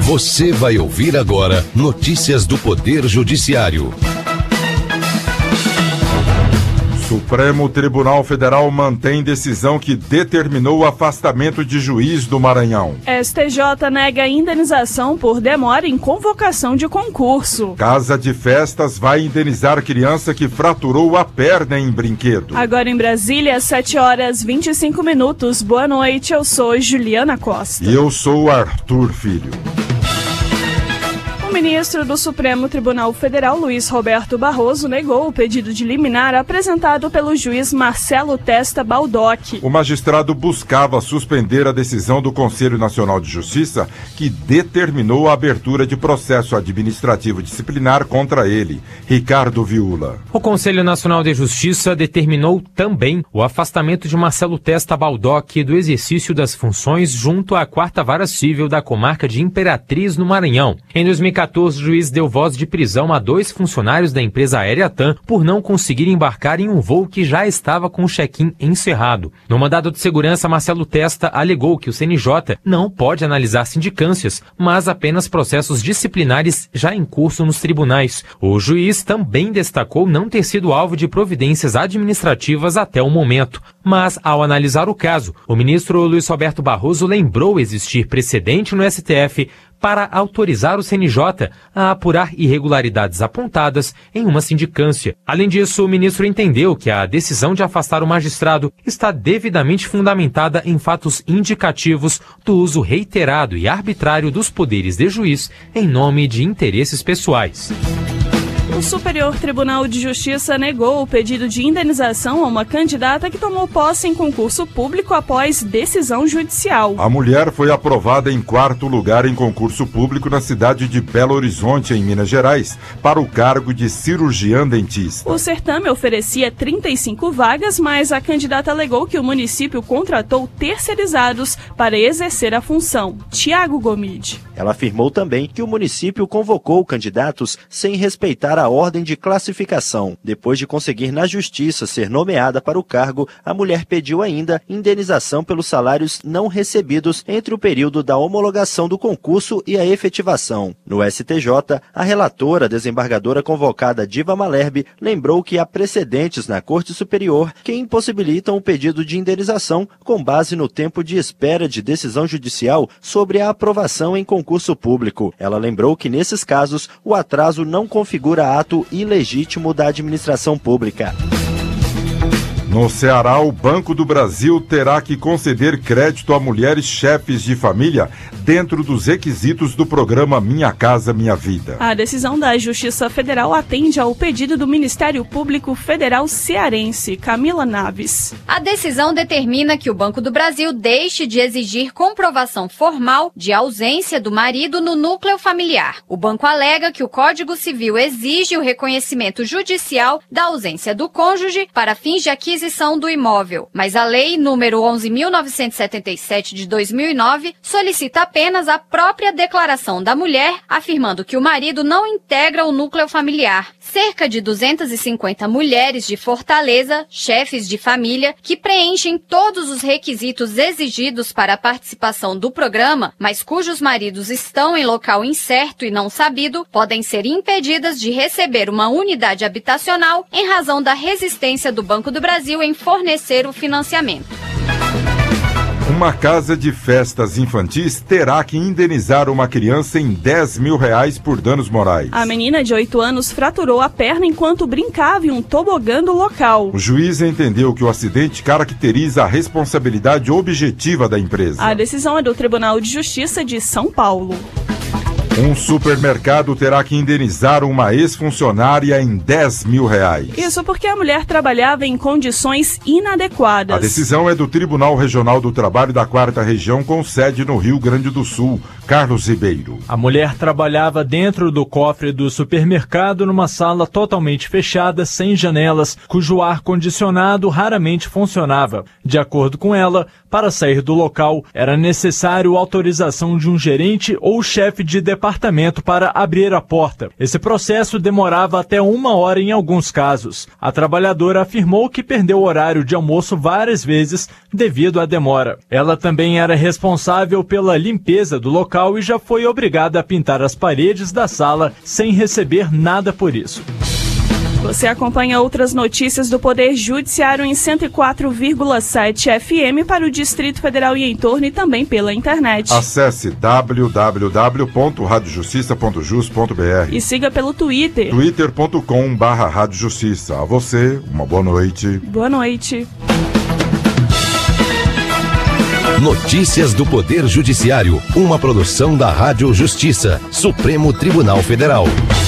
Você vai ouvir agora notícias do Poder Judiciário. Supremo Tribunal Federal mantém decisão que determinou o afastamento de juiz do Maranhão. STJ nega indenização por demora em convocação de concurso. Casa de Festas vai indenizar criança que fraturou a perna em brinquedo. Agora em Brasília, 7h25. Boa noite, eu sou Juliana Costa. E eu sou Arthur Filho. O ministro do Supremo Tribunal Federal, Luiz Roberto Barroso, negou o pedido de liminar apresentado pelo juiz Marcelo Testa Baldock. O magistrado buscava suspender a decisão do Conselho Nacional de Justiça, que determinou a abertura de processo administrativo disciplinar contra ele. Ricardo Viula. O Conselho Nacional de Justiça determinou também o afastamento de Marcelo Testa Baldock do exercício das funções junto à 4ª Vara Civil da comarca de Imperatriz, no Maranhão. Em 2014, o juiz deu voz de prisão a 2 funcionários da empresa aérea TAM por não conseguir embarcar em um voo que já estava com o check-in encerrado. No mandado de segurança, Marcelo Testa alegou que o CNJ não pode analisar sindicâncias, mas apenas processos disciplinares já em curso nos tribunais. O juiz também destacou não ter sido alvo de providências administrativas até o momento. Mas, ao analisar o caso, o ministro Luiz Roberto Barroso lembrou existir precedente no STF para autorizar o CNJ a apurar irregularidades apontadas em uma sindicância. Além disso, o ministro entendeu que a decisão de afastar o magistrado está devidamente fundamentada em fatos indicativos do uso reiterado e arbitrário dos poderes de juiz em nome de interesses pessoais. O Superior Tribunal de Justiça negou o pedido de indenização a uma candidata que tomou posse em concurso público após decisão judicial. A mulher foi aprovada em 4º lugar em concurso público na cidade de Belo Horizonte, em Minas Gerais, para o cargo de cirurgiã dentista. O certame oferecia 35 vagas, mas a candidata alegou que o município contratou terceirizados para exercer a função. Tiago Gomide. Ela afirmou também que o município convocou candidatos sem respeitar a ordem de classificação. Depois de conseguir na justiça ser nomeada para o cargo, a mulher pediu ainda indenização pelos salários não recebidos entre o período da homologação do concurso e a efetivação. No STJ, a relatora, desembargadora convocada Diva Malherbe, lembrou que há precedentes na Corte Superior que impossibilitam o pedido de indenização com base no tempo de espera de decisão judicial sobre a aprovação em concurso público. Ela lembrou que nesses casos o atraso não configura ato ilegítimo da administração pública. No Ceará, o Banco do Brasil terá que conceder crédito a mulheres chefes de família dentro dos requisitos do programa Minha Casa Minha Vida. A decisão da Justiça Federal atende ao pedido do Ministério Público Federal cearense, Camila Naves. A decisão determina que o Banco do Brasil deixe de exigir comprovação formal de ausência do marido no núcleo familiar. O banco alega que o Código Civil exige o reconhecimento judicial da ausência do cônjuge para fins de aquisição do imóvel, mas a Lei número 11.977 de 2009 solicita apenas a própria declaração da mulher, afirmando que o marido não integra o núcleo familiar. Cerca de 250 mulheres de Fortaleza, chefes de família, que preenchem todos os requisitos exigidos para a participação do programa, mas cujos maridos estão em local incerto e não sabido, podem ser impedidas de receber uma unidade habitacional em razão da resistência do Banco do Brasil em fornecer o financiamento. Uma casa de festas infantis terá que indenizar uma criança em R$10 mil por danos morais. A menina de 8 anos fraturou a perna enquanto brincava em um tobogã do local. O juiz entendeu que o acidente caracteriza a responsabilidade objetiva da empresa. A decisão é do Tribunal de Justiça de São Paulo. Um supermercado terá que indenizar uma ex-funcionária em R$10 mil. Isso porque a mulher trabalhava em condições inadequadas. A decisão é do Tribunal Regional do Trabalho da 4ª Região, com sede no Rio Grande do Sul. Carlos Ribeiro. A mulher trabalhava dentro do cofre do supermercado numa sala totalmente fechada, sem janelas, cujo ar-condicionado raramente funcionava. De acordo com ela, Para sair do local, era necessário autorização de um gerente ou chefe de departamento para abrir a porta. Esse processo demorava até 1 hora em alguns casos. A trabalhadora afirmou que perdeu o horário de almoço várias vezes devido à demora. Ela também era responsável pela limpeza do local e já foi obrigada a pintar as paredes da sala sem receber nada por isso. Você acompanha outras notícias do Poder Judiciário em 104,7 FM para o Distrito Federal e em torno e também pela internet. Acesse www.radiojustiça.jus.br e siga pelo Twitter. twitter.com/radiojustiça. A você, uma boa noite. Boa noite. Notícias do Poder Judiciário, uma produção da Rádio Justiça, Supremo Tribunal Federal.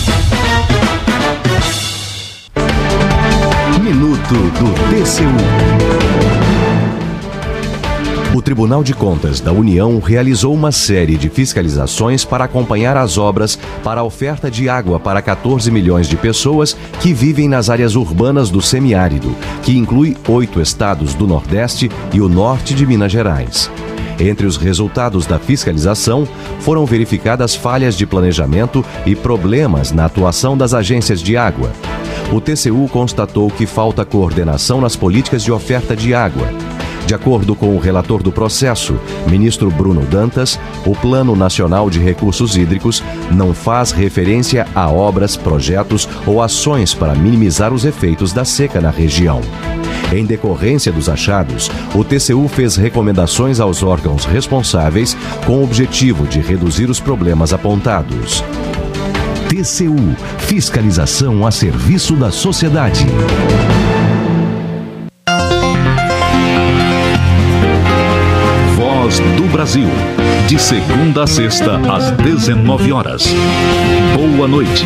Minuto do TCU. O Tribunal de Contas da União realizou uma série de fiscalizações para acompanhar as obras para a oferta de água para 14 milhões de pessoas que vivem nas áreas urbanas do semiárido, que inclui 8 estados do Nordeste e o norte de Minas Gerais. Entre os resultados da fiscalização, foram verificadas falhas de planejamento e problemas na atuação das agências de água. O TCU constatou que falta coordenação nas políticas de oferta de água. De acordo com o relator do processo, ministro Bruno Dantas, o Plano Nacional de Recursos Hídricos não faz referência a obras, projetos ou ações para minimizar os efeitos da seca na região. Em decorrência dos achados, o TCU fez recomendações aos órgãos responsáveis com o objetivo de reduzir os problemas apontados. TCU, fiscalização a serviço da sociedade. Voz do Brasil, de segunda a sexta, às 19 horas. Boa noite.